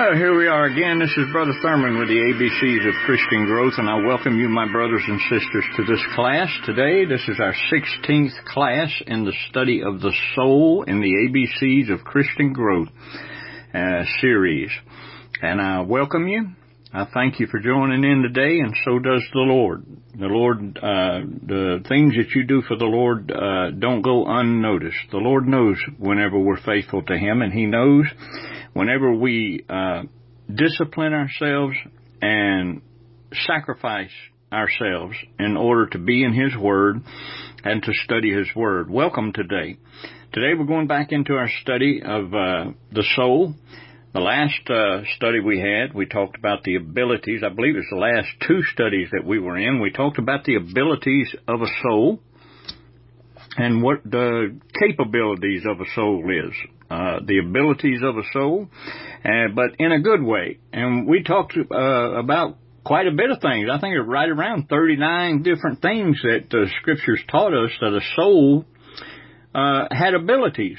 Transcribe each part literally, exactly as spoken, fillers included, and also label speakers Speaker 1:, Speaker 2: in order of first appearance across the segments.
Speaker 1: Well, here we are again. This is Brother Thurman with the A B Cs of Christian Growth, and I welcome you, my brothers and sisters, to this class today. This is our sixteenth class in the study of the soul in the A B Cs of Christian Growth uh, series. And I welcome you. I thank you for joining in today, and so does the Lord. The Lord, uh, the things that you do for the Lord uh, don't go unnoticed. The Lord knows whenever we're faithful to Him, and He knows whenever we uh, discipline ourselves and sacrifice ourselves in order to be in His Word and to study His Word. Welcome today. Today we're going back into our study of uh, the soul. The last uh, study we had, we talked about the abilities. I believe it's the last two studies that we were in. We talked about the abilities of a soul and what the capabilities of a soul is. Uh, the abilities of a soul, uh, but in a good way. And we talked uh, about quite a bit of things. I think it's right around thirty-nine different things that the Scriptures taught us that a soul uh, had abilities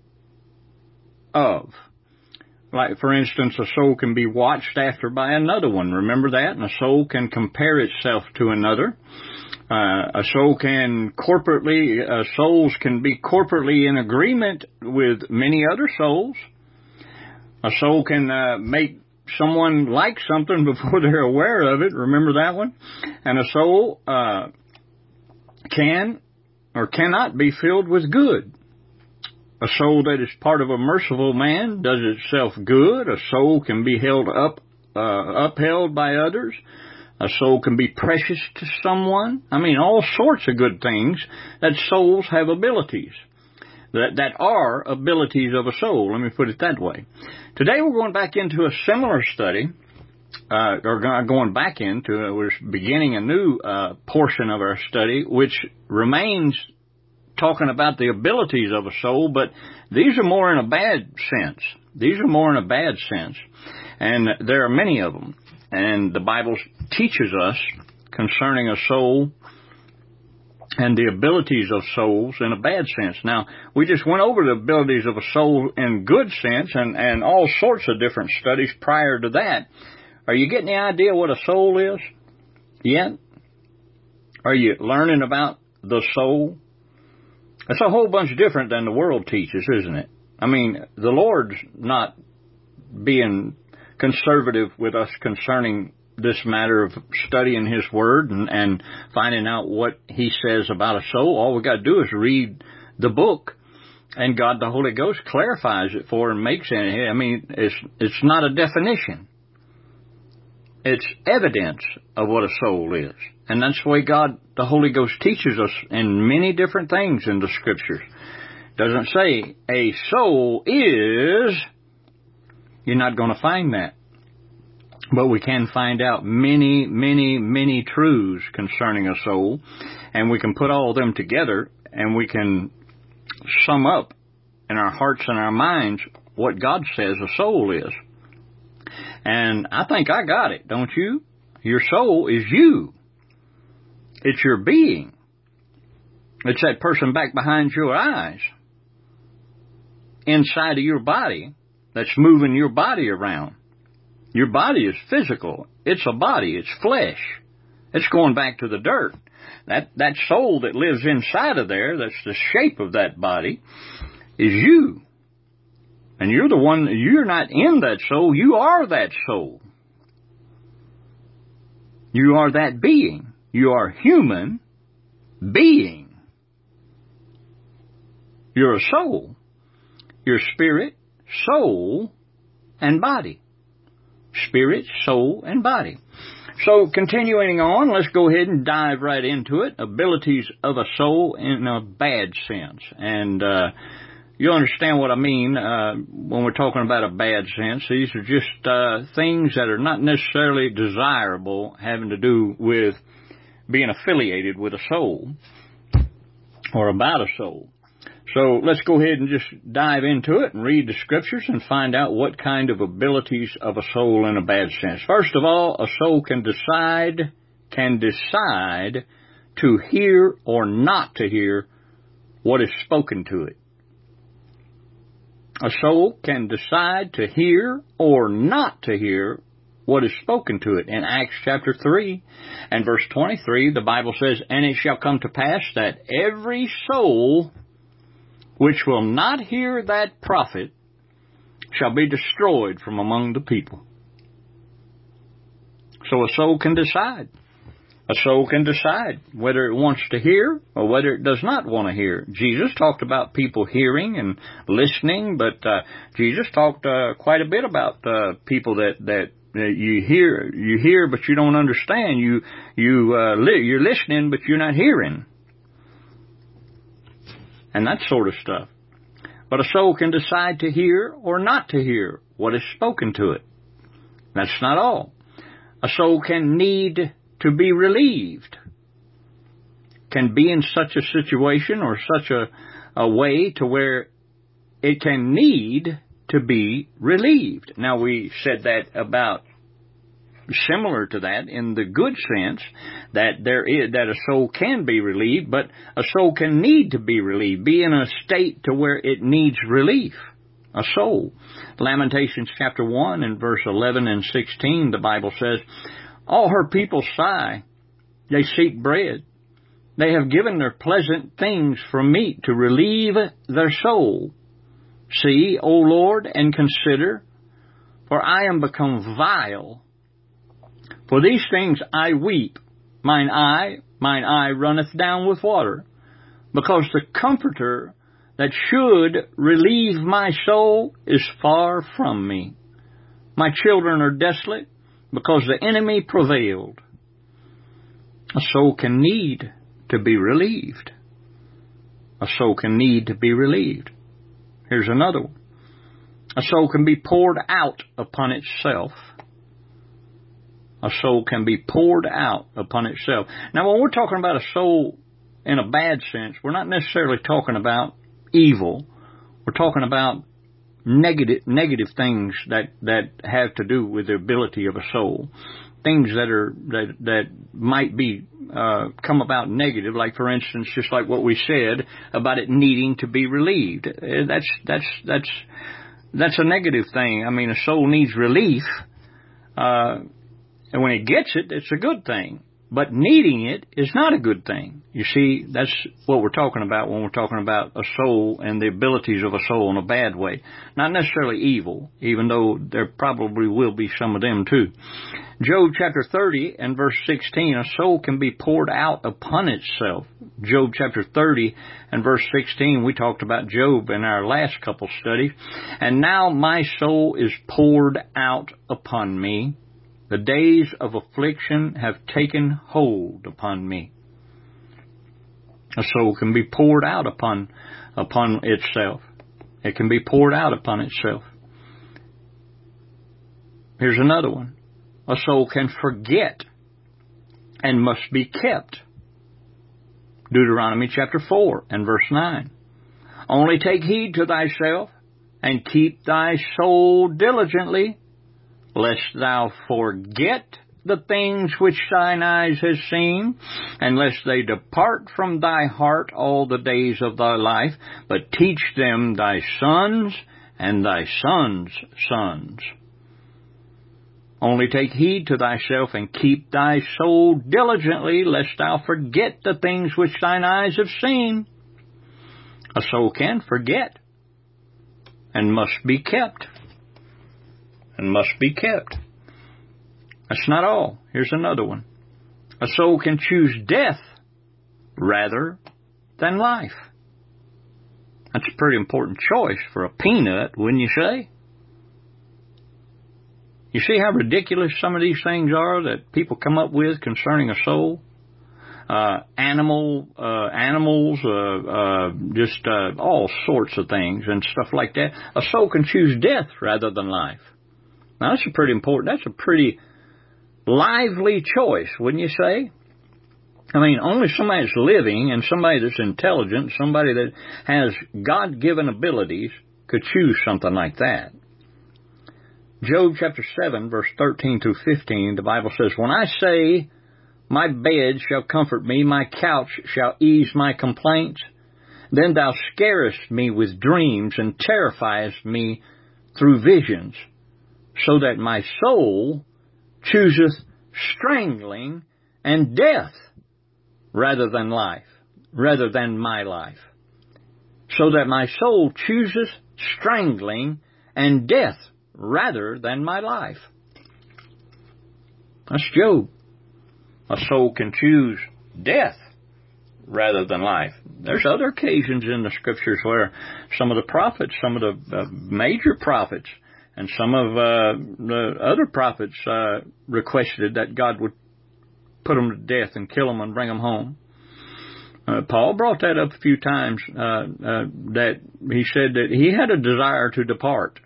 Speaker 1: of. Like, for instance, a soul can be watched after by another one. Remember that? And a soul can compare itself to another. Uh, a soul can corporately, uh, souls can be corporately in agreement with many other souls. A soul can uh, make someone like something before they're aware of it. Remember that one? And a soul uh, can or cannot be filled with good. A soul that is part of a merciful man does itself good. A soul can be held up, uh, upheld by others. A soul can be precious to someone. I mean, all sorts of good things that souls have abilities. That, that are abilities of a soul. Let me put it that way. Today we're going back into a similar study, uh, or going back into, uh, we're beginning a new uh, portion of our study, which remains talking about the abilities of a soul, but these are more in a bad sense. These are more in a bad sense. And there are many of them. And the Bible teaches us concerning a soul and the abilities of souls in a bad sense. Now, we just went over the abilities of a soul in good sense and, and all sorts of different studies prior to that. Are you getting the idea what a soul is yet? Are you learning about the soul? It's a whole bunch different than the world teaches, isn't it? I mean, the Lord's not being conservative with us concerning this matter of studying His Word and, and finding out what He says about a soul. All we got to do is read the book, and God, the Holy Ghost, clarifies it for and makes it. I mean, it's it's not a definition. It's evidence of what a soul is. And that's the way God, the Holy Ghost, teaches us in many different things in the Scriptures. Doesn't say a soul is. You're not going to find that. But we can find out many, many, many truths concerning a soul. And we can put all of them together and we can sum up in our hearts and our minds what God says a soul is. And I think I got it, don't you? Your soul is you. It's your being. It's that person back behind your eyes, inside of your body, that's moving your body around. Your body is physical. It's a body. It's flesh. It's going back to the dirt. That, that soul that lives inside of there, that's the shape of that body, is you. And you're the one, you're not in that soul, you are that soul. You are that being. You are human being. You're a soul. You're spirit, soul, and body. Spirit, soul, and body. So, continuing on, let's go ahead and dive right into it. Abilities of a soul in a bad sense. And, uh, you'll understand what I mean uh, when we're talking about a bad sense. These are just uh, things that are not necessarily desirable having to do with being affiliated with a soul or about a soul. So let's go ahead and just dive into it and read the Scriptures and find out what kind of abilities of a soul in a bad sense. First of all, a soul can decide, can decide to hear or not to hear what is spoken to it. A soul can decide to hear or not to hear what is spoken to it. In Acts chapter three and verse twenty-three, the Bible says, "And it shall come to pass that every soul which will not hear that prophet shall be destroyed from among the people." So a soul can decide. A soul can decide whether it wants to hear or whether it does not want to hear. Jesus talked about people hearing and listening, but uh, Jesus talked uh, quite a bit about uh, people that that uh, you hear, you hear, but you don't understand. You you uh, li- you're listening, but you're not hearing, and that sort of stuff. But a soul can decide to hear or not to hear what is spoken to it. That's not all. A soul can need to be relieved, can be in such a situation or such a, a way to where it can need to be relieved. Now, we said that about similar to that in the good sense that there is, that a soul can be relieved, but a soul can need to be relieved, be in a state to where it needs relief. A soul. Lamentations chapter one and verse eleven and sixteen, the Bible says, "All her people sigh, they seek bread. They have given their pleasant things for meat to relieve their soul. See, O Lord, and consider, for I am become vile. For these things I weep, mine eye, mine eye runneth down with water, because the Comforter that should relieve my soul is far from me. My children are desolate, because the enemy prevailed." A soul can need to be relieved. A soul can need to be relieved. Here's another one. A soul can be poured out upon itself. A soul can be poured out upon itself. Now, when we're talking about a soul in a bad sense, we're not necessarily talking about evil. We're talking about negative negative things that, that have to do with the ability of a soul. Things that are that that might be uh, come about negative, like for instance, just like what we said about it needing to be relieved. That's that's that's that's a negative thing. I mean, a soul needs relief, uh, and when it gets it, it's a good thing. But needing it is not a good thing. You see, that's what we're talking about when we're talking about a soul and the abilities of a soul in a bad way. Not necessarily evil, even though there probably will be some of them too. Job chapter thirty and verse sixteen, a soul can be poured out upon itself. Job chapter thirty and verse sixteen, we talked about Job in our last couple studies. "And now my soul is poured out upon me. The days of affliction have taken hold upon me." A soul can be poured out upon upon itself. It can be poured out upon itself. Here's another one. A soul can forget and must be kept. Deuteronomy chapter four and verse nine. "Only take heed to thyself and keep thy soul diligently, lest thou forget the things which thine eyes have seen, and lest they depart from thy heart all the days of thy life, but teach them thy sons and thy sons' sons. Only take heed to thyself and keep thy soul diligently, lest thou forget the things which thine eyes have seen." A soul can forget and must be kept. And must be kept. That's not all. Here's another one. A soul can choose death rather than life. That's a pretty important choice for a peanut, wouldn't you say? You see how ridiculous some of these things are that people come up with concerning a soul? Uh, animal, uh, animals, uh, uh, just, uh, all sorts of things and stuff like that. A soul can choose death rather than life. Now, that's a pretty important, that's a pretty lively choice, wouldn't you say? I mean, only somebody that's living and somebody that's intelligent, somebody that has God-given abilities could choose something like that. Job chapter seven, verse thirteen through fifteen, the Bible says, "When I say, my bed shall comfort me, my couch shall ease my complaints, Then thou scarest me with dreams, and terrifiest me through visions, so that my soul chooseth strangling and death rather than life, rather than my life. So that my soul chooseth strangling and death rather than my life. That's Job. A soul can choose death rather than life. There's other occasions in the Scriptures where some of the prophets, some of the uh, major prophets, and some of uh, the other prophets uh, requested that God would put them to death and kill them and bring them home. Uh, Paul brought that up a few times, uh, uh, that he said that he had a desire to depart.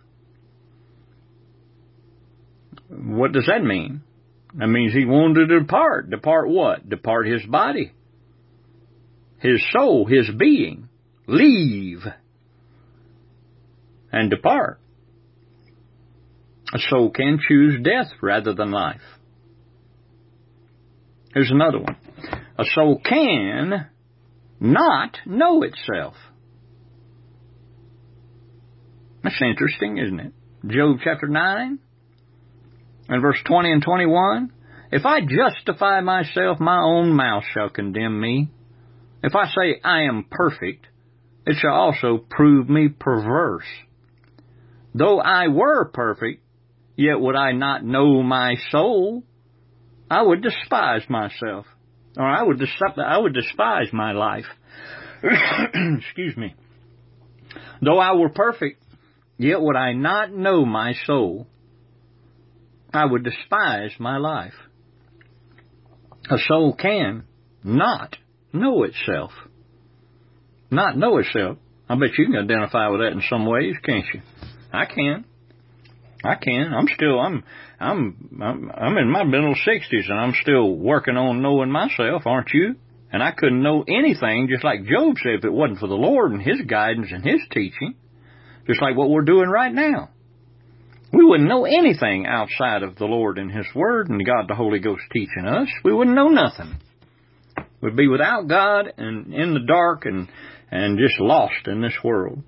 Speaker 1: What does that mean? That means he wanted to depart. Depart what? Depart his body, his soul, his being. Leave and depart. A soul can choose death rather than life. Here's another one. A soul can not know itself. That's interesting, isn't it? Job chapter nine and verse twenty and twenty-one. If I justify myself, my own mouth shall condemn me. If I say I am perfect, it shall also prove me perverse. Though I were perfect, yet would I not know my soul. I would despise myself, or I would des- I would despise my life. Excuse me. Though I were perfect, yet would I not know my soul. I would despise my life. A soul can not know itself. Not know itself. I bet you can identify with that in some ways, can't you? I can. I can. I'm still, I'm, I'm, I'm, I'm in my middle sixties and I'm still working on knowing myself, aren't you? And I couldn't know anything, just like Job said, if it wasn't for the Lord and His guidance and His teaching, just like what we're doing right now. We wouldn't know anything outside of the Lord and His Word and God the Holy Ghost teaching us. We wouldn't know nothing. We'd be without God and in the dark and, and just lost in this world.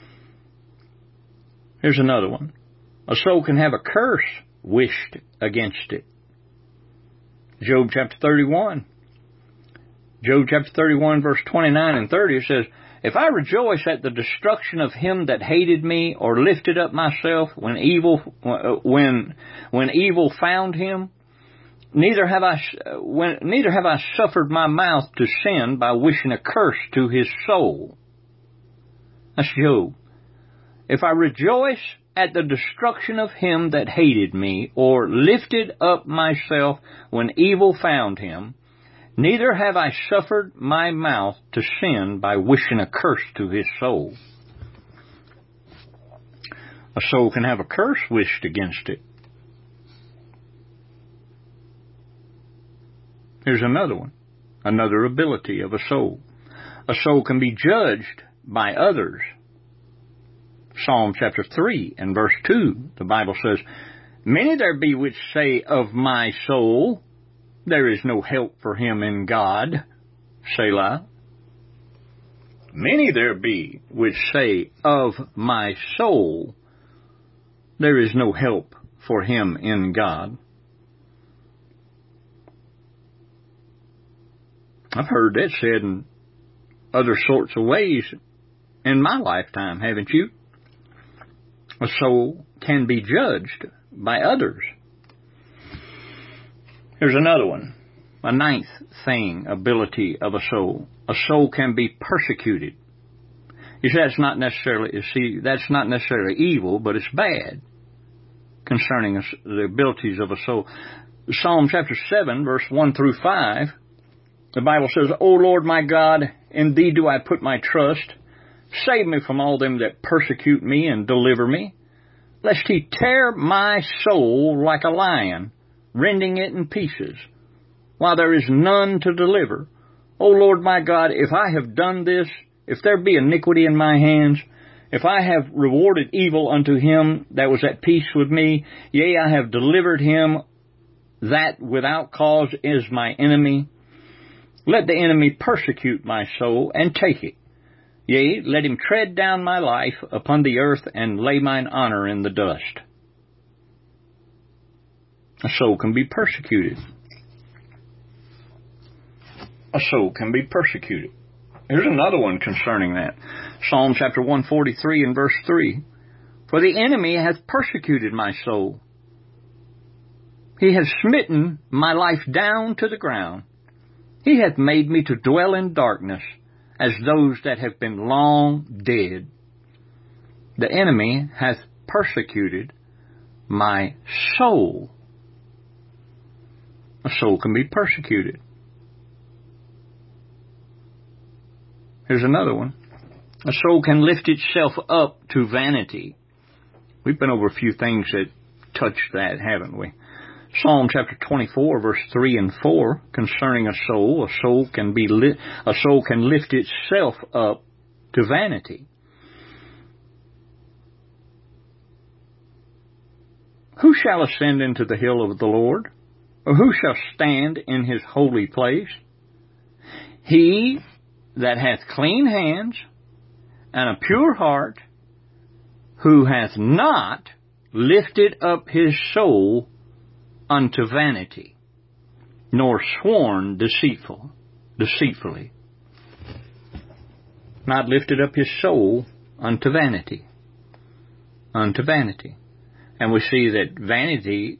Speaker 1: Here's another one. A soul can have a curse wished against it. Job chapter thirty-one. Job chapter thirty-one, verse twenty-nine and thirty, it says, If I rejoice at the destruction of him that hated me, or lifted up myself when evil when when evil found him, neither have I when neither have I suffered my mouth to sin by wishing a curse to his soul. That's Job. If I rejoice at the destruction of him that hated me, or lifted up myself when evil found him, neither have I suffered my mouth to sin by wishing a curse to his soul. A soul can have a curse wished against it. Here's another one. Another ability of a soul. A soul can be judged by others. Psalm chapter three and verse two, the Bible says, Many there be which say of my soul, there is no help for him in God. Selah. Many there be which say of my soul, there is no help for him in God. I've heard that said in other sorts of ways in my lifetime, haven't you? A soul can be judged by others. Here's another one. A ninth thing, ability of a soul. A soul can be persecuted. You see, that's not necessarily, you see, that's not necessarily evil, but it's bad concerning the abilities of a soul. Psalm chapter seven, verse one through five, the Bible says, O Lord my God, in thee do I put my trust. Save me from all them that persecute me and deliver me, lest he tear my soul like a lion, rending it in pieces, while there is none to deliver. O Lord my God, if I have done this, if there be iniquity in my hands, if I have rewarded evil unto him that was at peace with me, yea, I have delivered him that without cause is my enemy, let the enemy persecute my soul and take it. Yea, let him tread down my life upon the earth, and lay mine honor in the dust. A soul can be persecuted. A soul can be persecuted. Here's another one concerning that. Psalm chapter one forty-three and verse three. For the enemy hath persecuted my soul. He hath smitten my life down to the ground. He hath made me to dwell in darkness, as those that have been long dead. The enemy hath persecuted my soul. A soul can be persecuted. Here's another one. A soul can lift itself up to vanity. We've been over a few things that touch that, haven't we? Psalm chapter twenty-four, verse three and four, concerning a soul. A soul can be li- a soul can lift itself up to vanity. Who shall ascend into the hill of the Lord? Or who shall stand in his holy place? He that hath clean hands and a pure heart, who hath not lifted up his soul unto vanity, nor sworn deceitful, deceitfully. Not lifted up his soul unto vanity. Unto vanity. And we see that vanity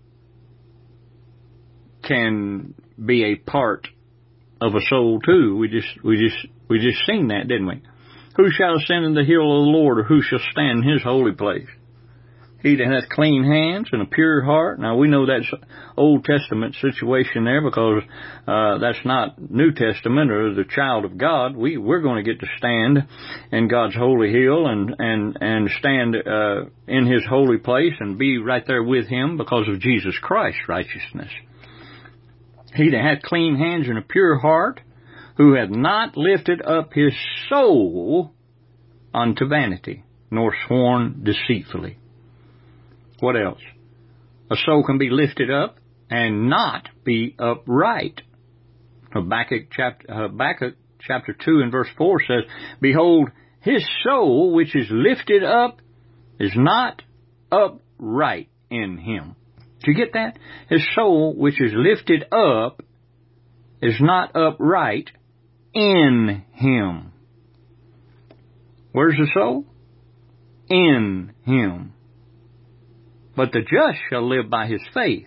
Speaker 1: can be a part of a soul too. We just, we just, we just seen that, didn't we? Who shall ascend in the hill of the Lord, or who shall stand in his holy place? He that hath clean hands and a pure heart. Now we know that's Old Testament situation there, because uh, that's not New Testament or the child of God. We we're going to get to stand in God's holy hill and and and stand uh, in his holy place and be right there with him because of Jesus Christ's righteousness. He that hath clean hands and a pure heart, who hath not lifted up his soul unto vanity, nor sworn deceitfully. What else? A soul can be lifted up and not be upright. Habakkuk chapter, Habakkuk chapter two and verse four says, Behold, his soul which is lifted up is not upright in him. Do you get that? His soul which is lifted up is not upright in him. Where's the soul? In him. But the just shall live by his faith.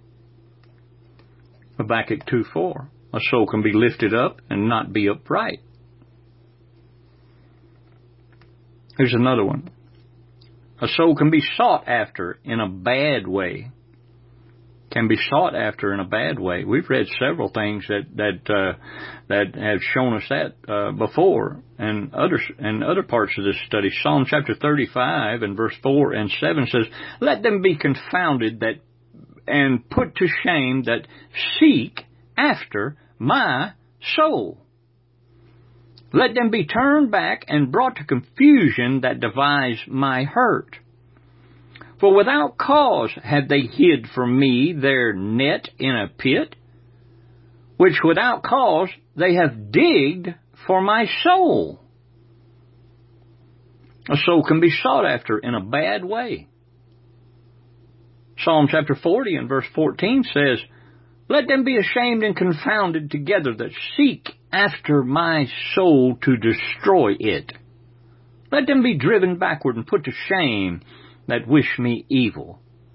Speaker 1: Habakkuk two four. A soul can be lifted up and not be upright. Here's another one. A soul can be sought after in a bad way. Can be sought after in a bad way. We've read several things that that uh, that have shown us that uh, before, and other and other parts of this study. Psalm chapter thirty-five and verse four and seven says, "Let them be confounded that and put to shame that seek after my soul. Let them be turned back and brought to confusion that devise my hurt. For without cause have they hid from me their net in a pit, which without cause they have digged for my soul." A soul can be sought after in a bad way. Psalm chapter forty and verse fourteen says, "Let them be ashamed and confounded together that seek after my soul to destroy it. Let them be driven backward and put to shame that wish me evil."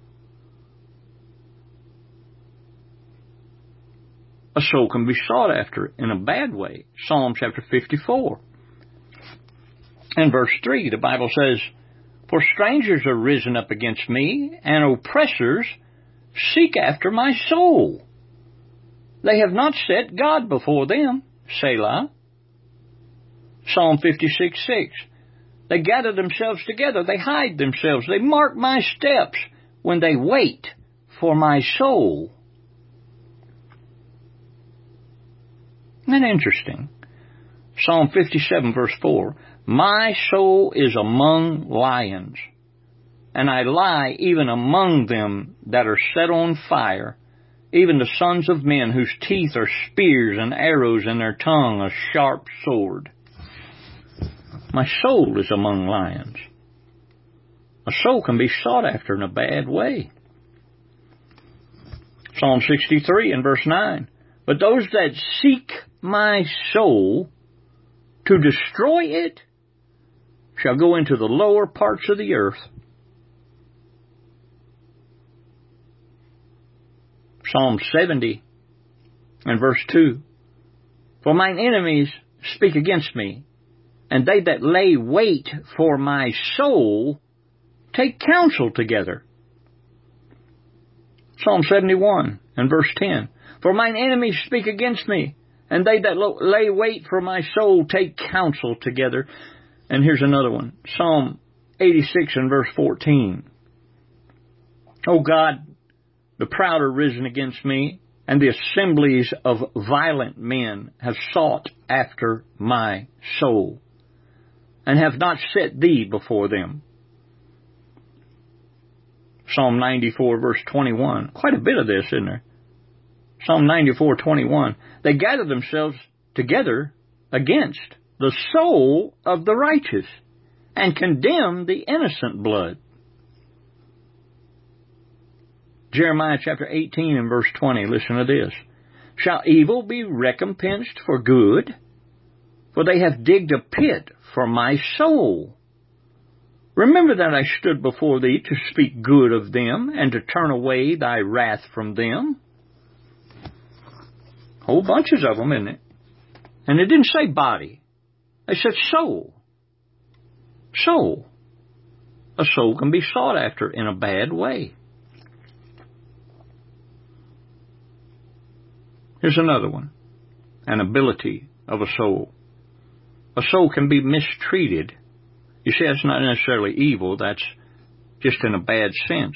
Speaker 1: A soul can be sought after in a bad way. Psalm chapter fifty-four and verse three, the Bible says, "For strangers are risen up against me, and oppressors seek after my soul. They have not set God before them." Selah. Psalm fifty-six six. "They gather themselves together, they hide themselves, they mark my steps when they wait for my soul." Isn't that interesting? Psalm fifty-seven verse four, "My soul is among lions, and I lie even among them that are set on fire, even the sons of men whose teeth are spears and arrows and their tongue a sharp sword." My soul is among lions. A soul can be sought after in a bad way. Psalm sixty-three and verse nine. But those that seek my soul to destroy it shall go into the lower parts of the earth. Psalm seventy and verse two. For mine enemies speak against me, and they that lay wait for my soul take counsel together. Psalm seventy-one and verse ten. For mine enemies speak against me, and they that lay wait for my soul take counsel together. And here's another one. Psalm eighty-six and verse fourteen. O God, the proud are risen against me, and the assemblies of violent men have sought after my soul, and have not set thee before them. Psalm ninety-four, verse twenty-one. Quite a bit of this, isn't there? Psalm ninety-four, twenty-one. They gather themselves together against the soul of the righteous, and condemn the innocent blood. Jeremiah chapter eighteen and verse twenty. Listen to this. Shall evil be recompensed for good? For they have digged a pit for my soul. Remember that I stood before thee to speak good of them, and to turn away thy wrath from them. Whole bunches of them, isn't it? And it didn't say body. They said soul. Soul. A soul can be sought after in a bad way. Here's another one. An ability of a soul. A soul can be mistreated. You see, that's not necessarily evil. That's just in a bad sense.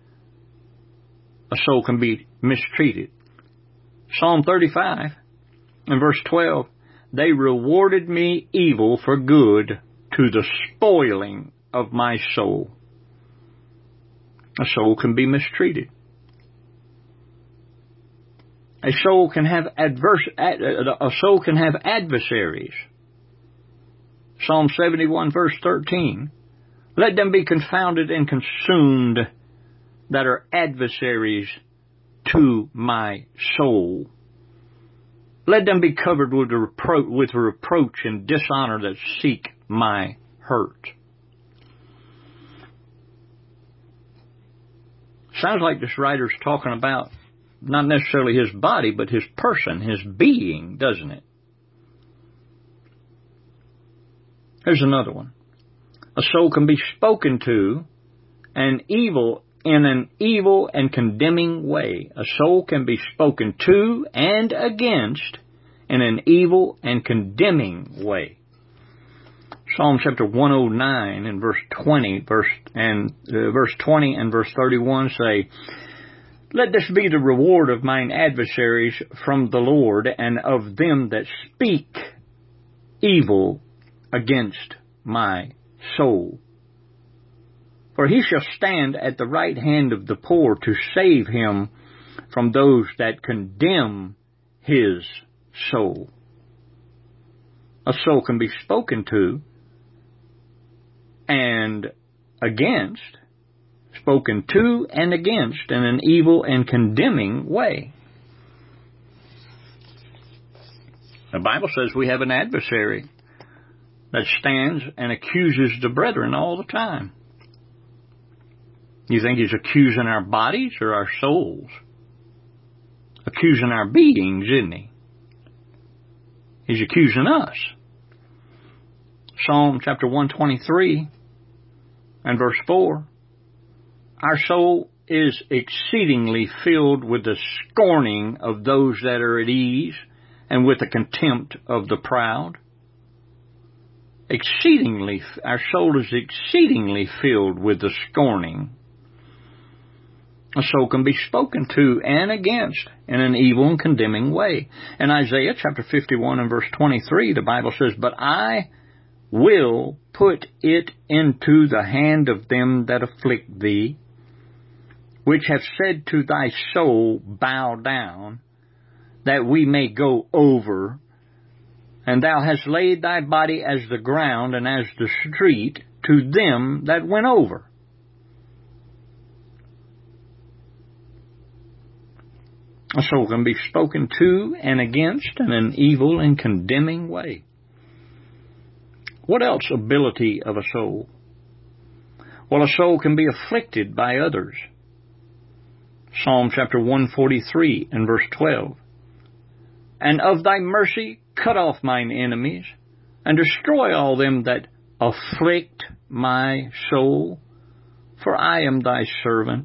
Speaker 1: A soul can be mistreated. Psalm thirty-five and verse twelve. They rewarded me evil for good, to the spoiling of my soul. A soul can be mistreated. A soul can have adverse. A soul can have adversaries. Psalm seventy-one, verse thirteen. Let them be confounded and consumed that are adversaries to my soul. Let them be covered with, repro- with reproach and dishonor that seek my hurt. Sounds like this writer's talking about not necessarily his body, but his person, his being, doesn't it? Here's another one. A soul can be spoken to and evil in an evil and condemning way. A soul can be spoken to and against in an evil and condemning way. Psalm chapter one oh nine and verse twenty, verse and uh, verse twenty and verse thirty-one say, Let this be the reward of mine adversaries from the Lord, and of them that speak evil against my soul. For he shall stand at the right hand of the poor to save him from those that condemn his soul. A soul can be spoken to and against, spoken to and against in an evil and condemning way. The Bible says we have an adversary that stands and accuses the brethren all the time. You think he's accusing our bodies or our souls? Accusing our beings, isn't he? He's accusing us. Psalm chapter one twenty-three and verse four. Our soul is exceedingly filled with the scorning of those that are at ease, and with the contempt of the proud. Exceedingly, our soul is exceedingly filled with the scorning. A soul can be spoken to and against in an evil and condemning way. In Isaiah chapter fifty-one and verse twenty-three, the Bible says, But I will put it into the hand of them that afflict thee, which have said to thy soul, Bow down, that we may go over And thou hast laid thy body as the ground and as the street to them that went over. A soul can be spoken to and against in an evil and condemning way. What else ability of a soul? Well, a soul can be afflicted by others. Psalm chapter one forty-three and verse twelve. And of thy mercy cut off mine enemies, and destroy all them that afflict my soul, for I am thy servant.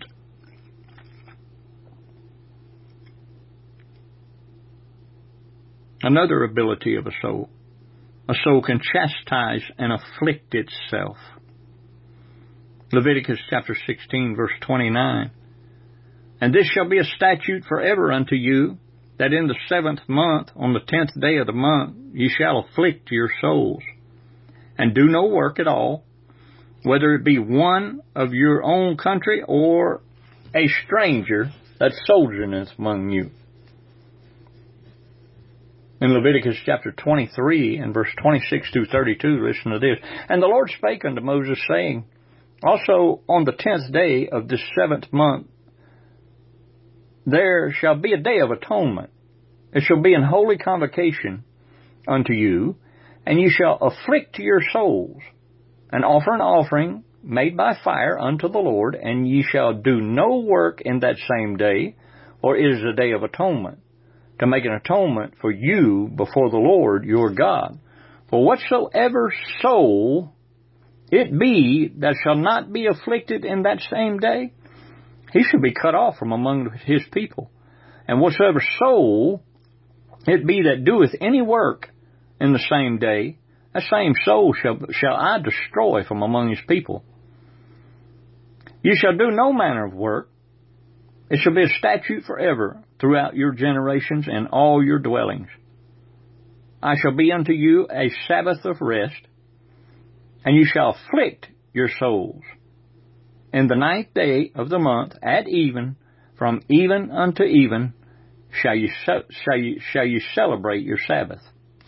Speaker 1: Another ability of a soul. A soul can chastise and afflict itself. Leviticus chapter sixteen, verse twenty-nine. And this shall be a statute forever unto you, that in the seventh month, on the tenth day of the month, ye shall afflict your souls, and do no work at all, whether it be one of your own country or a stranger that sojourneth among you. In Leviticus chapter twenty-three and verse twenty-six through thirty-two, listen to this. And the Lord spake unto Moses, saying, Also on the tenth day of this seventh month, there shall be a day of atonement. It shall be an holy convocation unto you, and you shall afflict your souls, and offer an offering made by fire unto the Lord, and ye shall do no work in that same day, for it is a day of atonement, to make an atonement for you before the Lord your God. For whatsoever soul it be that shall not be afflicted in that same day, he shall be cut off from among his people. And whatsoever soul it be that doeth any work in the same day, that same soul shall, shall I destroy from among his people. You shall do no manner of work. It shall be a statute forever throughout your generations and all your dwellings. I shall be unto you a Sabbath of rest, and you shall afflict your souls. In the ninth day of the month, at even, from even unto even, shall you, shall you, shall you celebrate your Sabbath.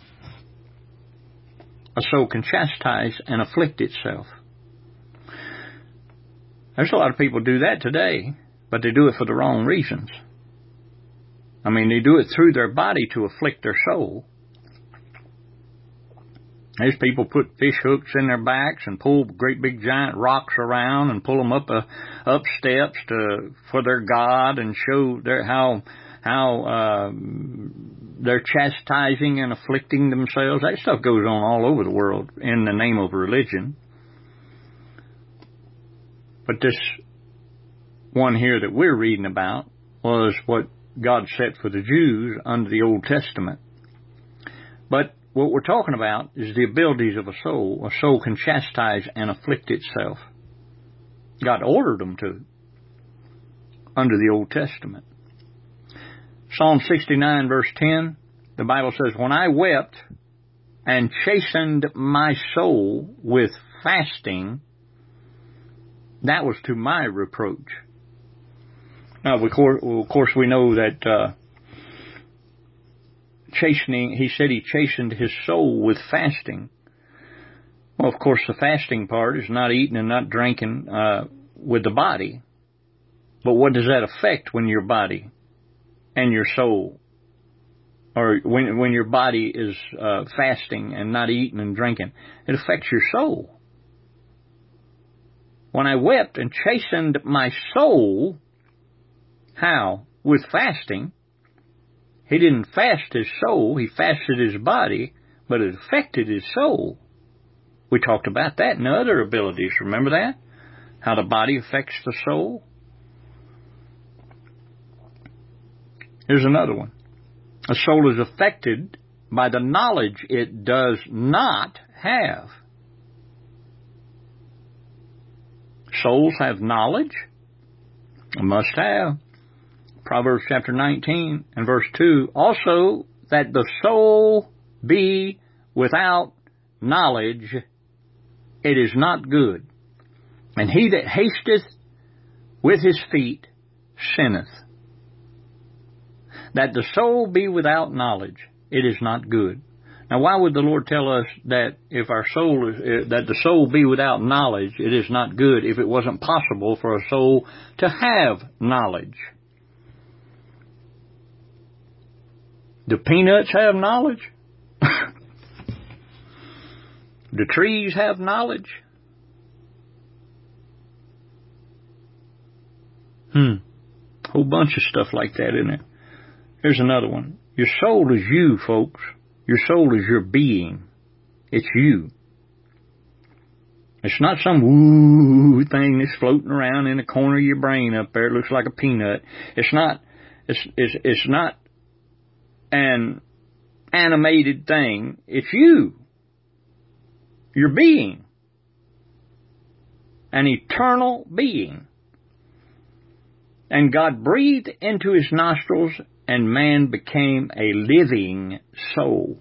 Speaker 1: A soul can chastise and afflict itself. There's a lot of people do that today, but they do it for the wrong reasons. I mean, they do it through their body to afflict their soul. These people put fish hooks in their backs and pull great big giant rocks around and pull them up uh, up steps to for their God and show their how how uh, they're chastising and afflicting themselves. That stuff goes on all over the world in the name of religion. But this one here that we're reading about was what God set for the Jews under the Old Testament. But what we're talking about is the abilities of a soul. A soul can chastise and afflict itself. God ordered them to under the Old Testament. Psalm sixty-nine verse ten, the Bible says, When I wept and chastened my soul with fasting, that was to my reproach. Now, of course, we know that uh, chastening, he said he chastened his soul with fasting. Well, of course, the fasting part is not eating and not drinking uh, with the body. But what does that affect when your body and your soul, or when when your body is uh, fasting and not eating and drinking? It affects your soul. When I wept and chastened my soul, how? With fasting. He didn't fast his soul, he fasted his body, but it affected his soul. We talked about that in other abilities, remember that? How the body affects the soul. Here's another one. A soul is affected by the knowledge it does not have. Souls have knowledge? Must have. Proverbs chapter nineteen and verse two, also that the soul be without knowledge, it is not good. And he that hasteth with his feet sinneth. That the soul be without knowledge, it is not good. Now, why would the Lord tell us that if our soul is, that the soul be without knowledge, it is not good, if it wasn't possible for a soul to have knowledge? Do peanuts have knowledge? Do trees have knowledge? Hmm. Whole bunch of stuff like that in it. Here's another one. Your soul is you, folks. Your soul is your being. It's you. It's not some woo thing that's floating around in the corner of your brain up there. It looks like a peanut. It's not, it's, it's, it's not an animated thing. It's you. Your being. An eternal being. And God breathed into his nostrils, and man became a living soul.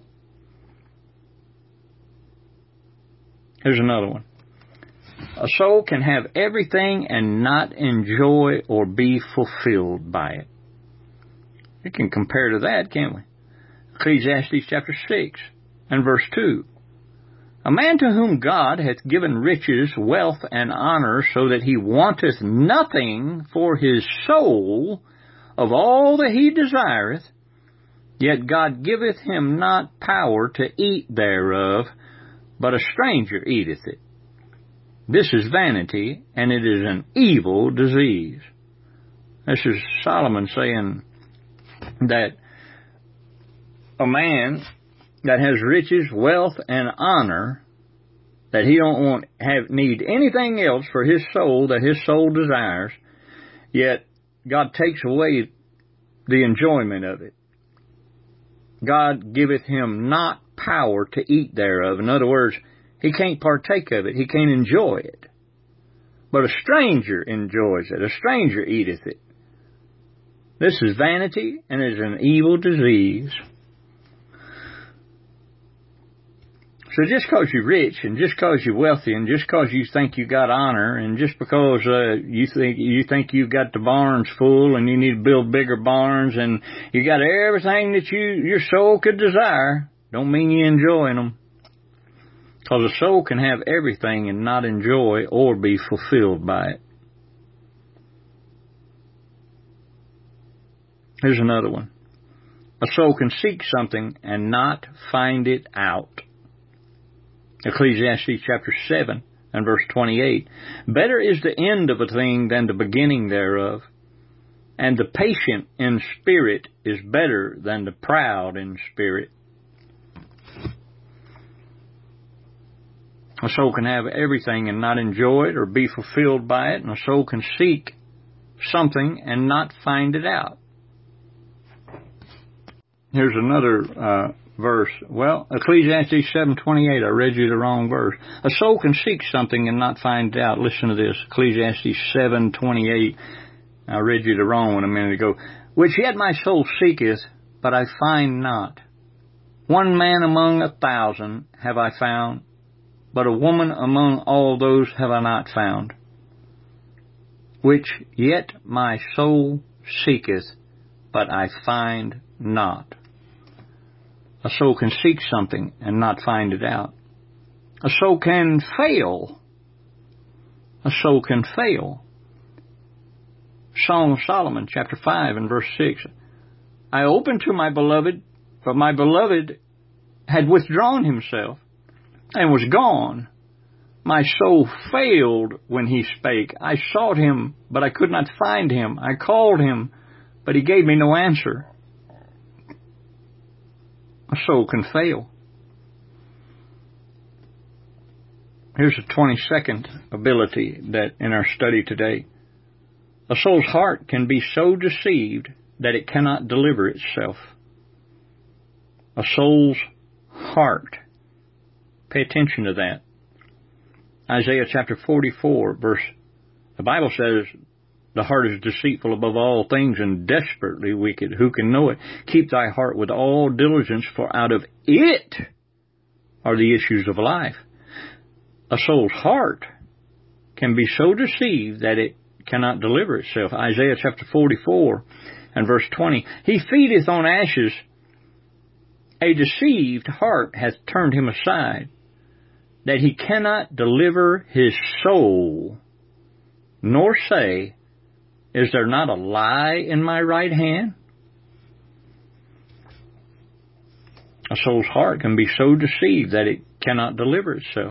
Speaker 1: Here's another one. A soul can have everything and not enjoy or be fulfilled by it. We can compare to that, can't we? Ecclesiastes chapter six and verse two. A man to whom God hath given riches, wealth, and honor, so that he wanteth nothing for his soul of all that he desireth, yet God giveth him not power to eat thereof, but a stranger eateth it. This is vanity, and it is an evil disease. This is Solomon saying that a man that has riches, wealth, and honor, that he don't want have need anything else for his soul that his soul desires, yet God takes away the enjoyment of it. God giveth him not power to eat thereof. In other words, he can't partake of it. He can't enjoy it. But a stranger enjoys it. A stranger eateth it. This is vanity, and is an evil disease. So just because you're rich, and just because you're wealthy, and just because you think you got honor, and just because uh, you think you think you've got the barns full, and you need to build bigger barns, and you got everything that you your soul could desire, don't mean you're enjoying them. Because a soul can have everything and not enjoy or be fulfilled by it. Here's another one. A soul can seek something and not find it out. Ecclesiastes chapter seven and verse twenty-eight. Better is the end of a thing than the beginning thereof, and the patient in spirit is better than the proud in spirit. A soul can have everything and not enjoy it or be fulfilled by it, and a soul can seek something and not find it out. Here's another uh, verse. Well, Ecclesiastes seven twenty-eight, I read you the wrong verse. A soul can seek something and not find it out. Listen to this, Ecclesiastes seven twenty-eight. I read you the wrong one a minute ago. Which yet my soul seeketh, but I find not. One man among a thousand have I found, but a woman among all those have I not found. Which yet my soul seeketh, but I find not. A soul can seek something and not find it out. A soul can fail. A soul can fail. Song of Solomon, chapter five and verse six. I opened to my beloved, but my beloved had withdrawn himself and was gone. My soul failed when he spake. I sought him, but I could not find him. I called him, but he gave me no answer. A soul can fail. Here's a twenty-second ability that in our study today. A soul's heart can be so deceived that it cannot deliver itself. A soul's heart. Pay attention to that. Isaiah chapter forty-four, verse, the Bible says, the heart is deceitful above all things and desperately wicked. Who can know it? Keep thy heart with all diligence, for out of it are the issues of life. A soul's heart can be so deceived that it cannot deliver itself. Isaiah chapter forty-four and verse twenty. He feedeth on ashes A deceived heart hath turned him aside, that he cannot deliver his soul, nor say, Is there not a lie in my right hand? A soul's heart can be so deceived that it cannot deliver itself.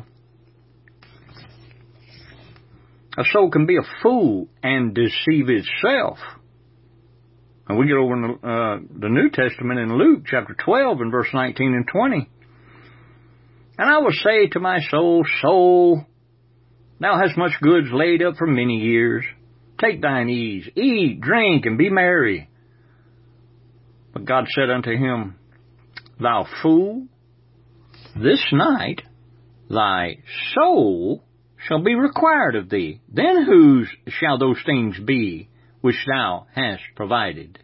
Speaker 1: A soul can be a fool and deceive itself. And we get over in the, uh, the New Testament in Luke chapter twelve and verse nineteen and twenty. And I will say to my soul, Soul, thou hast much goods laid up for many years. Take thine ease, eat, drink, and be merry. But God said unto him, Thou fool, this night thy soul shall be required of thee. Then whose shall those things be which thou hast provided?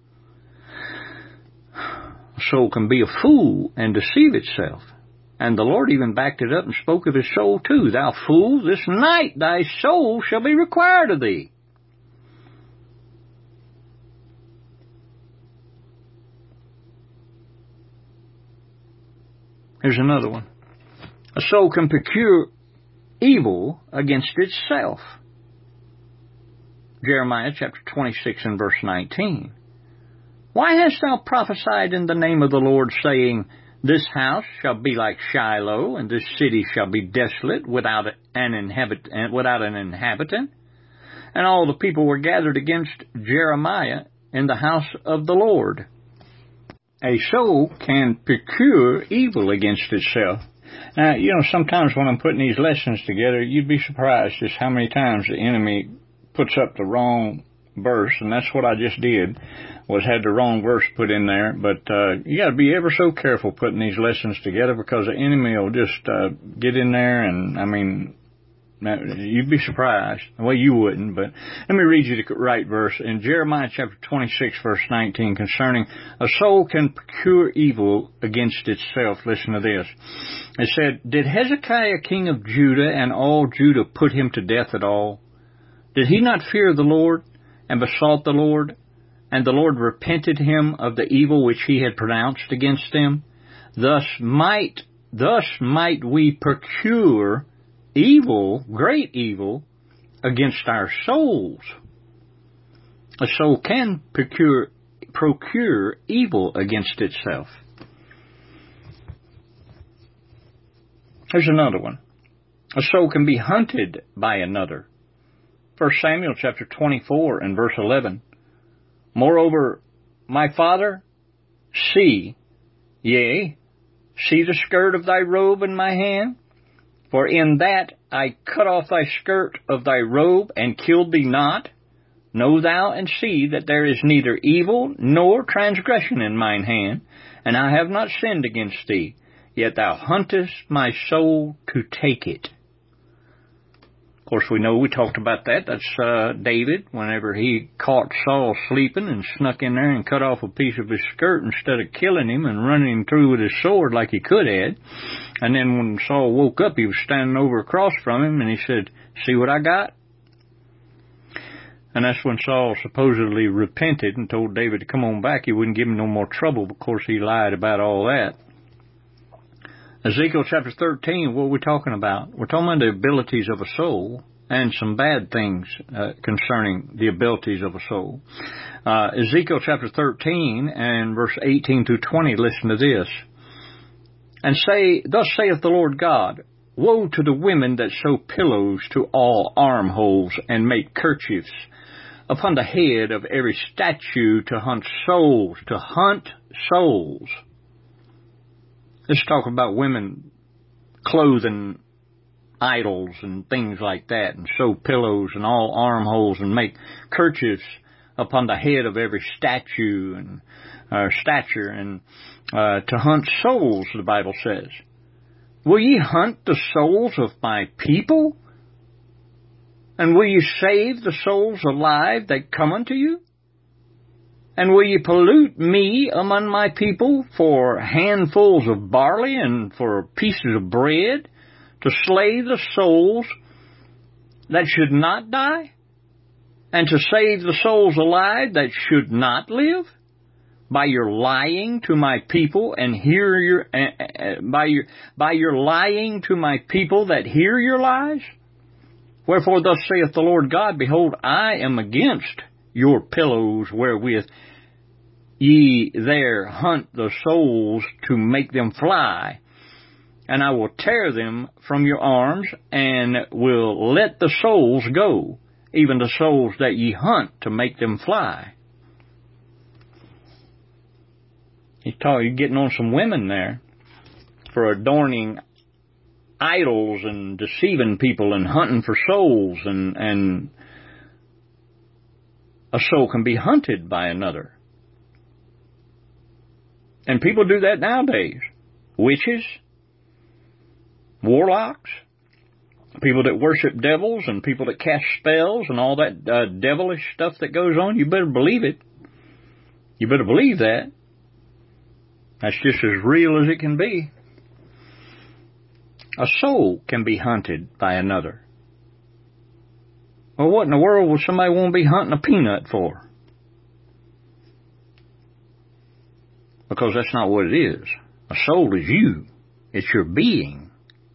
Speaker 1: A soul can be a fool and deceive itself. And the Lord even backed it up and spoke of his soul too. Thou fool, this night thy soul shall be required of thee. Here's another one. A soul can procure evil against itself. Jeremiah chapter twenty-six and verse nineteen. Why hast thou prophesied in the name of the Lord, saying, This house shall be like Shiloh, and this city shall be desolate without an inhabitant, without an inhabitant? And all the people were gathered against Jeremiah in the house of the Lord. A soul can procure evil against itself. Now, you know, sometimes when I'm putting these lessons together, you'd be surprised just how many times the enemy puts up the wrong verse, and that's what I just did, was had the wrong verse put in there. But uh, you got to be ever so careful putting these lessons together, because the enemy will just uh, get in there, and, I mean, you'd be surprised. Well, you wouldn't, but let me read you the right verse. In Jeremiah chapter twenty-six, verse nineteen, concerning a soul can procure evil against itself. Listen to this. It said, Did Hezekiah king of Judah and all Judah put him to death at all? Did he not fear the Lord and besought the Lord? And the Lord repented him of the evil which he had pronounced against them? Thus might, thus might we procure evil, great evil, against our souls. A soul can procure, procure evil against itself. Here's another one. A soul can be hunted by another. First Samuel chapter twenty-four and verse eleven. Moreover, my father, see, yea, see the skirt of thy robe in my hand? For in that I cut off thy skirt of thy robe and killed thee not. Know thou and see that there is neither evil nor transgression in mine hand, and I have not sinned against thee. Yet thou huntest my soul to take it. Of course, we know we talked about that. That's uh, David, whenever he caught Saul sleeping and snuck in there and cut off a piece of his skirt instead of killing him and running him through with his sword like he could have. And then when Saul woke up, he was standing over across from him, and he said, See what I got? And that's when Saul supposedly repented and told David to come on back. He wouldn't give him no more trouble. Of course, he lied about all that. Ezekiel chapter thirteen, what are we talking about? We're talking about the abilities of a soul and some bad things uh, concerning the abilities of a soul. Uh, Ezekiel chapter thirteen and verse eighteen through twenty, listen to this. And say, Thus saith the Lord God, Woe to the women that sew pillows to all armholes and make kerchiefs upon the head of every statue to hunt souls, to hunt souls. Let's talk about women clothing idols and things like that, and sew pillows and all armholes and make kerchiefs upon the head of every statue and uh, stature, and uh, to hunt souls, the Bible says. Will ye hunt the souls of my people? And will ye save the souls alive that come unto you? And will ye pollute me among my people for handfuls of barley and for pieces of bread, to slay the souls that should not die, and to save the souls alive that should not live? by your lying to my people and hear your, uh, uh, by your, by your lying to my people that hear your lies? Wherefore thus saith the Lord God, behold, I am against your pillows wherewith ye there hunt the souls to make them fly, and I will tear them from your arms, and will let the souls go, even the souls that ye hunt to make them fly. He's talking, you're getting on some women there for adorning idols and deceiving people and hunting for souls, and, and a soul can be hunted by another. And people do that nowadays. Witches, warlocks, people that worship devils, and people that cast spells and all that uh, devilish stuff that goes on. You better believe it. You better believe that. That's just as real as it can be. A soul can be hunted by another. Well, what in the world would somebody want to be hunting a peanut for? Because that's not what it is. A soul is you. It's your being.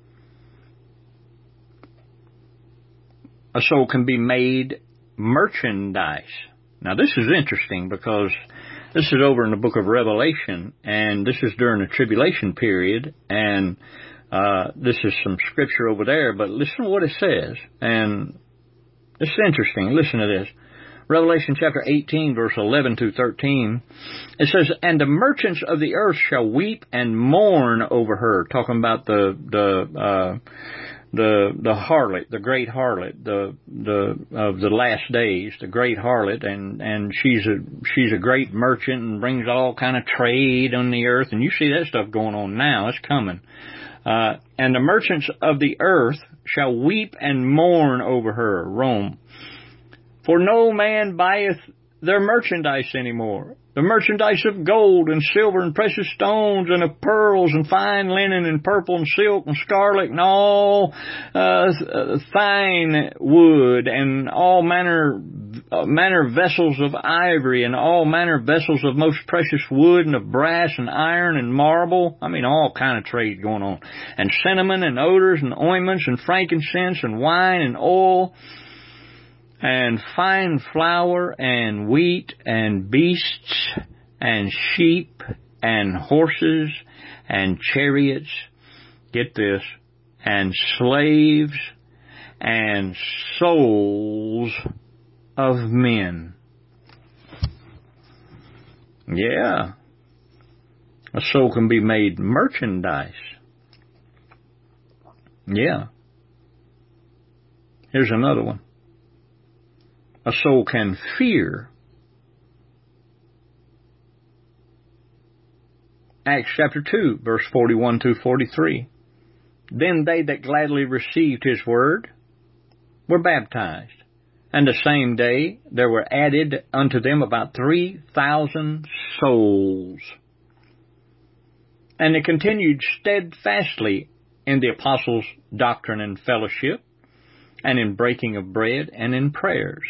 Speaker 1: A soul can be made merchandise. Now, this is interesting because this is over in the book of Revelation, and this is during the tribulation period, and uh, this is some scripture over there, but listen to what it says, and this is interesting. Listen to this. Revelation chapter eighteen, verse eleven to thirteen. It says, and the merchants of the earth shall weep and mourn over her, talking about the, the, uh, the, the harlot, the great harlot, the, the, of the last days, the great harlot, and, and she's a, she's a great merchant and brings all kind of trade on the earth, and you see that stuff going on now. It's coming. Uh, and the merchants of the earth shall weep and mourn over her, Rome. For no man buyeth their merchandise anymore. The merchandise of gold and silver and precious stones and of pearls and fine linen and purple and silk and scarlet and all uh, fine wood and all manner uh, manner vessels of ivory and all manner vessels of most precious wood and of brass and iron and marble. I mean, all kind of trade going on. And cinnamon and odors and ointments and frankincense and wine and oil, and fine flour, and wheat, and beasts, and sheep, and horses, and chariots, get this, and slaves, and souls of men. Yeah. A soul can be made merchandise. Yeah. Here's another one. A soul can fear. Acts chapter two, verse forty-one to forty-three. Then they that gladly received his word were baptized, and the same day there were added unto them about three thousand souls. And they continued steadfastly in the apostles' doctrine and fellowship, and in breaking of bread, and in prayers.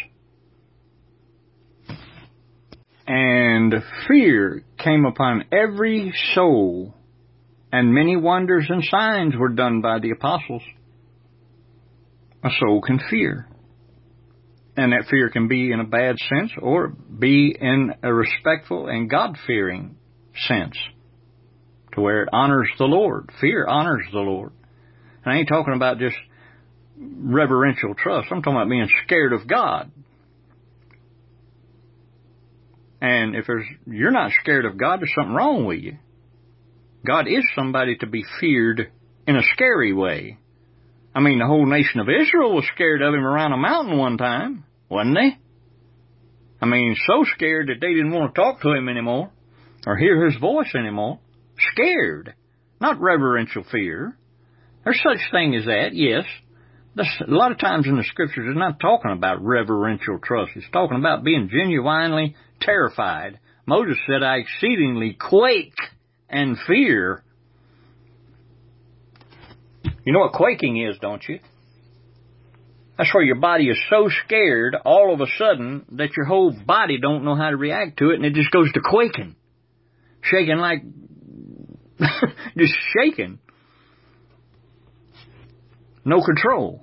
Speaker 1: And fear came upon every soul, and many wonders and signs were done by the apostles. A soul can fear. And that fear can be in a bad sense or be in a respectful and God-fearing sense, to where it honors the Lord. Fear honors the Lord. And I ain't talking about just reverential trust. I'm talking about being scared of God. And if there's, you're not scared of God, there's something wrong with you. God is somebody to be feared in a scary way. I mean, the whole nation of Israel was scared of him around a mountain one time, wasn't they? I mean, so scared that they didn't want to talk to him anymore or hear his voice anymore. Scared, not reverential fear. There's such thing as that, yes. That's, a lot of times in the scriptures, it's not talking about reverential trust. It's talking about being genuinely terrified. Moses said, I exceedingly quake and fear. You know what quaking is, don't you? That's where your body is so scared all of a sudden that your whole body don't know how to react to it, and it just goes to quaking. Shaking like, just shaking. No control.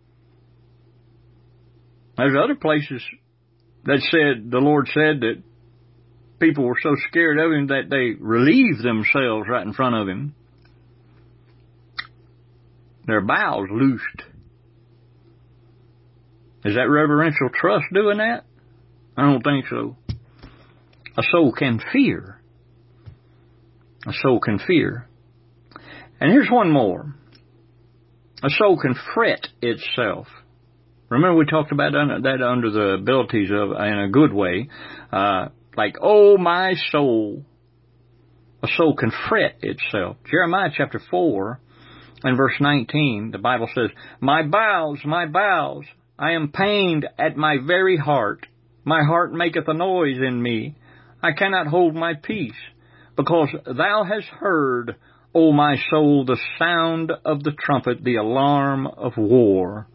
Speaker 1: There's other places that said, the Lord said that people were so scared of Him that they relieved themselves right in front of Him. Their bowels loosed. Is that reverential trust doing that? I don't think so. A soul can fear. A soul can fear. And here's one more. A soul can fret itself. Remember we talked about that under the abilities of, in a good way, uh, like, oh, my soul. A soul can fret itself. Jeremiah chapter four and verse nineteen, the Bible says, my bowels, my bowels, I am pained at my very heart. My heart maketh a noise in me. I cannot hold my peace, because thou hast heard, O my soul, the sound of the trumpet, the alarm of war.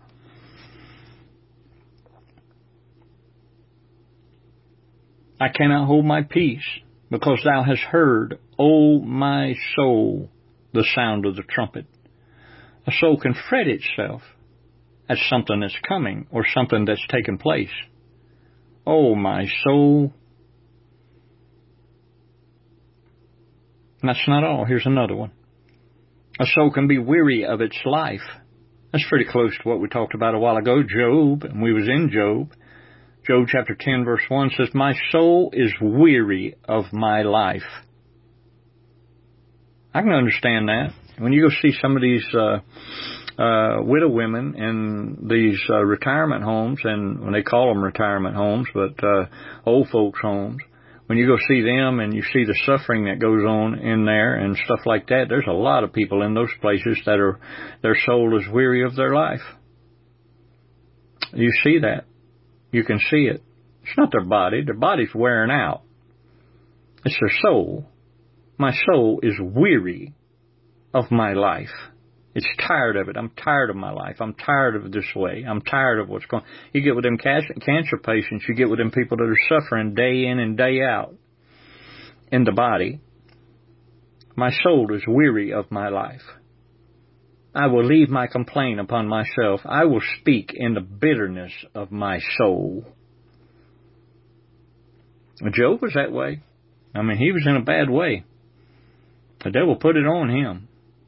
Speaker 1: I cannot hold my peace, because thou hast heard, O my soul, the sound of the trumpet. A soul can fret itself at something that's coming or something that's taken place. Oh, my soul. And that's not all. Here's another one. A soul can be weary of its life. That's pretty close to what we talked about a while ago, Job, and we was in Job. Job chapter ten verse one says, my soul is weary of my life. I can understand that. When you go see some of these uh, uh, widow women in these uh, retirement homes, and when they call them retirement homes, but uh, old folks' homes, when you go see them and you see the suffering that goes on in there and stuff like that, there's a lot of people in those places that are, their soul is weary of their life. You see that. You can see it. It's not their body. Their body's wearing out. It's their soul. My soul is weary of my life. It's tired of it. I'm tired of my life. I'm tired of this way. I'm tired of what's going on. You get with them cancer patients, you get with them people that are suffering day in and day out in the body. My soul is weary of my life. I will leave my complaint upon myself. I will speak in the bitterness of my soul. Job was that way. I mean, he was in a bad way. The devil put it on him.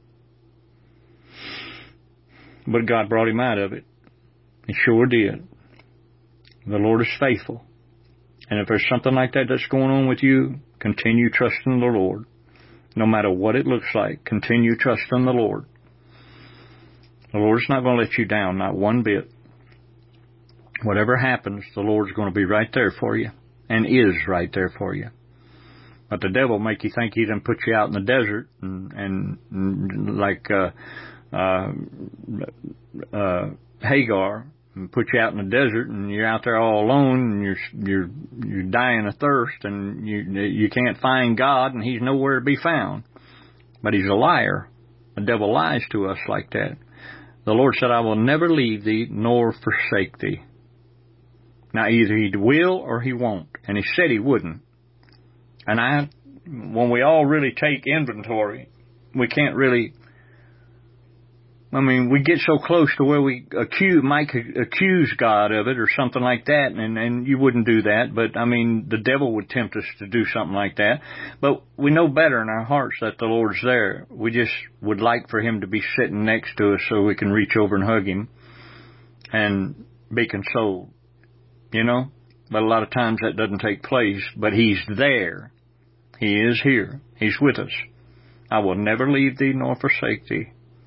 Speaker 1: But God brought him out of it. He sure did. The Lord is faithful. And if there's something like that that's going on with you, continue trusting the Lord. No matter what it looks like, continue trusting the Lord. The Lord's not going to let you down, not one bit. Whatever happens, the Lord's going to be right there for you, and is right there for you. But the devil make you think he done put you out in the desert, and, and, and like uh, uh, uh, Hagar, and put you out in the desert, and you're out there all alone, and you're you're you're dying of thirst, and you you can't find God, and He's nowhere to be found. But He's a liar. The devil lies to us like that. The Lord said, I will never leave thee nor forsake thee. Now, either He will or He won't. And He said He wouldn't. And I, when we all really take inventory, we can't really, I mean, we get so close to where we accuse, might accuse God of it or something like that, and, and you wouldn't do that. But, I mean, the devil would tempt us to do something like that. But we know better in our hearts that the Lord's there. We just would like for Him to be sitting next to us so we can reach over and hug Him and be consoled, you know. But a lot of times that doesn't take place. But He's there. He is here. He's with us. I will never leave thee nor forsake thee.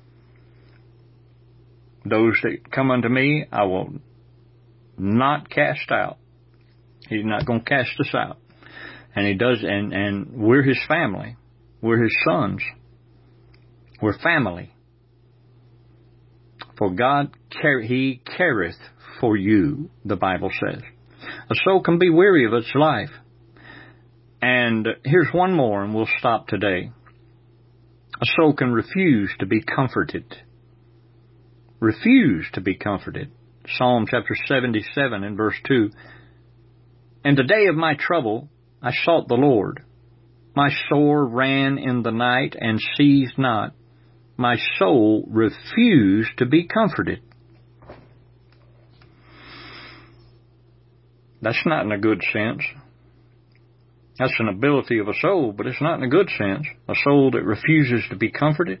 Speaker 1: Those that come unto me, I will not cast out. He's not going to cast us out. And He does, and, and we're His family. We're His sons. We're family. For God, car- He careth for you, the Bible says. A soul can be weary of its life. And here's one more, and we'll stop today. A soul can refuse to be comforted. Refuse to be comforted. Psalm chapter seventy-seven and verse two. In the day of my trouble, I sought the Lord. My sword ran in the night and ceased not. My soul refused to be comforted. That's not in a good sense. That's an ability of a soul, but it's not in a good sense. A soul that refuses to be comforted.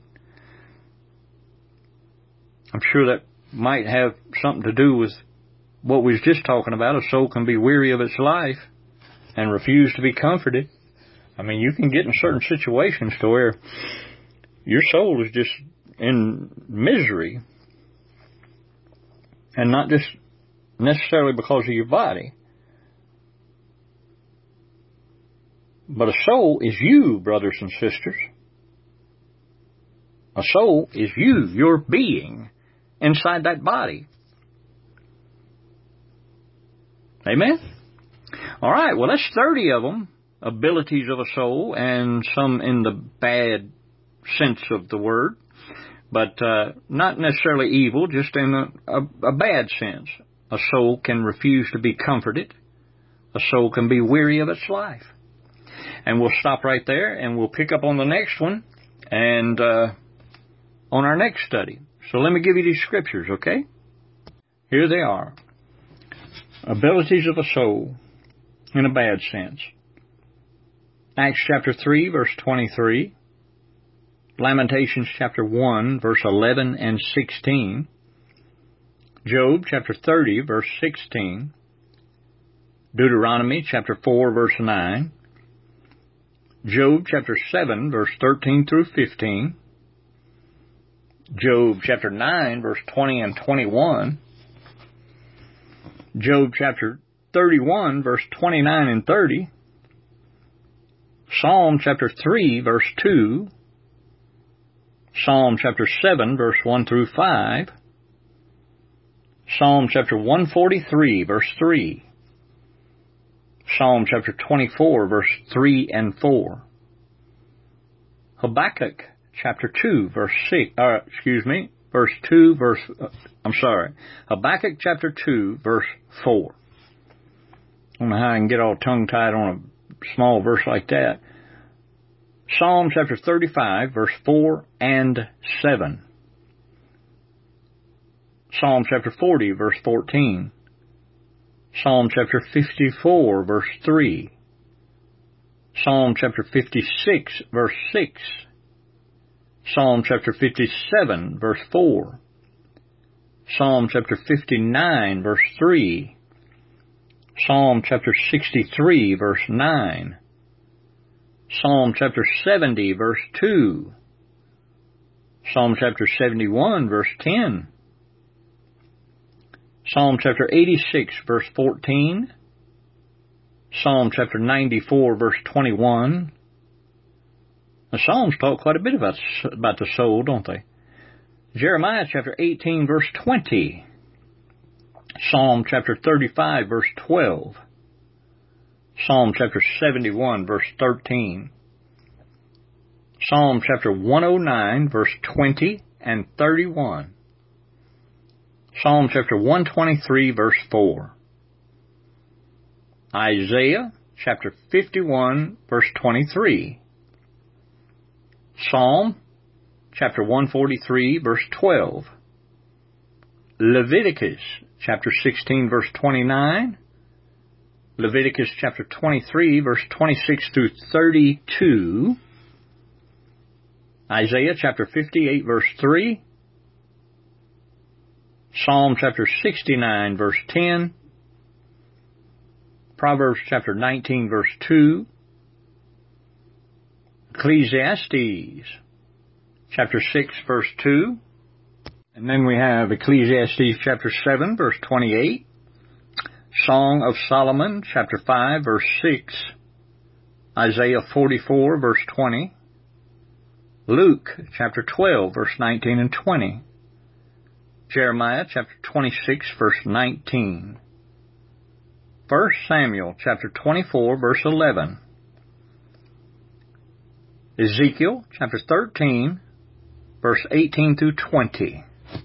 Speaker 1: I'm sure that might have something to do with what we was just talking about. A soul can be weary of its life and refuse to be comforted. I mean, you can get in certain situations to where your soul is just in misery, and not just necessarily because of your body. But a soul is you, brothers and sisters. A soul is you, your being, inside that body. Amen? All right, well, that's thirty of them, abilities of a soul, and some in the bad sense of the word, but uh, not necessarily evil, just in a, a, a bad sense. A soul can refuse to be comforted. A soul can be weary of its life. And we'll stop right there, and we'll pick up on the next one, and uh, on our next study. So let me give you these scriptures, okay? Here they are. Abilities of a soul in a bad sense. Acts chapter three, verse twenty-three. Lamentations chapter one, verse eleven and sixteen. Job chapter thirty, verse sixteen. Deuteronomy chapter four, verse nine. Job chapter seven, verse thirteen through fifteen. Job chapter nine, verse twenty and twenty-one. Job chapter thirty-one, verse twenty-nine and thirty. Psalm chapter three, verse two. Psalm chapter seven, verse one through five. Psalm chapter one forty-three, verse three. Psalm chapter twenty-four, verse three and four. Habakkuk chapter two, verse six, uh, excuse me, verse two, verse, uh, I'm sorry, Habakkuk chapter two, verse four. I don't know how I can get all tongue-tied on a small verse like that. Psalm chapter thirty-five, verse four and seven. Psalm chapter forty, verse fourteen. Psalm chapter fifty-four, verse three. Psalm chapter fifty-six, verse six. Psalm chapter fifty-seven, verse four. Psalm chapter fifty-nine, verse three. Psalm chapter sixty-three, verse nine. Psalm chapter seventy, verse two. Psalm chapter seventy-one, verse ten. Psalm chapter eighty-six, verse fourteen. Psalm chapter ninety-four, verse twenty-one. The Psalms talk quite a bit about, about the soul, don't they? Jeremiah chapter eighteen, verse twenty. Psalm chapter thirty-five, verse twelve. Psalm chapter seventy-one, verse thirteen. Psalm chapter one oh nine, verse twenty and thirty-one. Psalm chapter one twenty-three, verse four. Isaiah chapter fifty-one, verse twenty-three. Psalm chapter one forty-three, verse twelve. Leviticus chapter sixteen, verse twenty-nine. Leviticus chapter twenty-three, verse twenty-six through thirty-two. Isaiah chapter fifty-eight, verse three. Psalm chapter sixty-nine, verse ten. Proverbs chapter nineteen, verse two. Ecclesiastes chapter six, verse two. And then we have Ecclesiastes chapter seven, verse twenty-eight. Song of Solomon chapter five, verse six. Isaiah forty-four, verse twenty. Luke chapter twelve, verse nineteen and twenty. Jeremiah chapter twenty-six, verse nineteen. First Samuel chapter twenty-four, verse eleven. Ezekiel chapter thirteen, verse eighteen through twenty.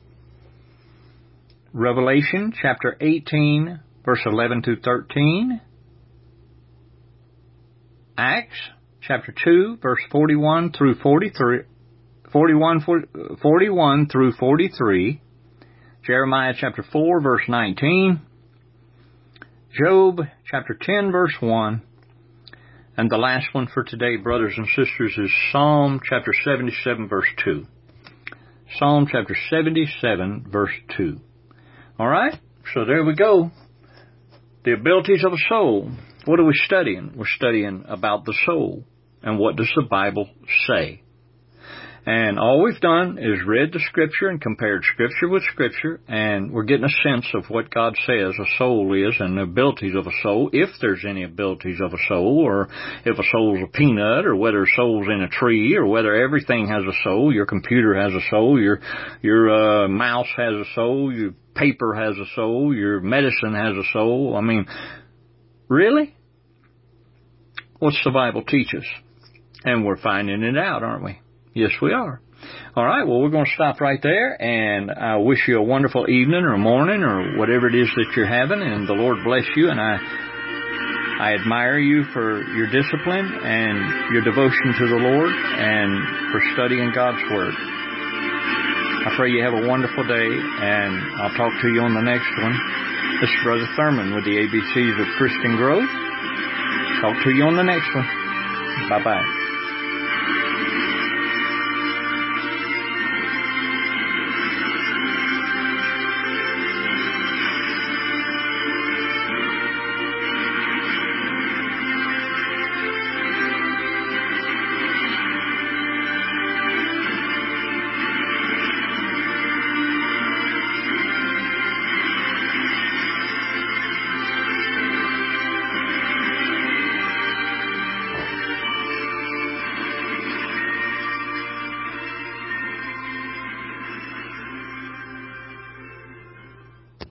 Speaker 1: Revelation chapter eighteen, verse eleven through thirteen. Acts chapter two, verse forty-one through forty-three, forty-one, forty-one through forty-three, Jeremiah chapter four, verse nineteen, Job chapter ten, verse one, and the last one for today, brothers and sisters, is Psalm chapter seventy-seven, verse two. Psalm chapter seventy-seven, verse two. All right? So there we go. The abilities of a soul. What are we studying? We're studying about the soul. And what does the Bible say? And all we've done is read the Scripture and compared Scripture with Scripture, and we're getting a sense of what God says a soul is and the abilities of a soul, if there's any abilities of a soul, or if a soul's a peanut, or whether a soul's in a tree, or whether everything has a soul. Your computer has a soul, your your uh, mouse has a soul, your paper has a soul, your medicine has a soul. I mean, really? What's the Bible teach us? And we're finding it out, aren't we? Yes, we are. All right, well, we're going to stop right there, and I wish you a wonderful evening or morning or whatever it is that you're having, and the Lord bless you, and I I admire you for your discipline and your devotion to the Lord and for studying God's Word. I pray you have a wonderful day, and I'll talk to you on the next one. This is Brother Thurman with the A B Cs of Christian Growth. Talk to you on the next one. Bye-bye.